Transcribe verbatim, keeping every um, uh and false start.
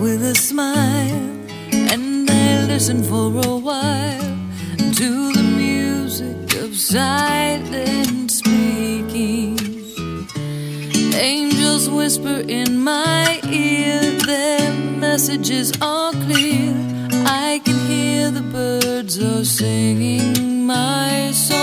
with a smile, and I listen for a while to the music of silent speaking. Angels whisper in my ear, their messages are clear. I can hear the birds are singing my song.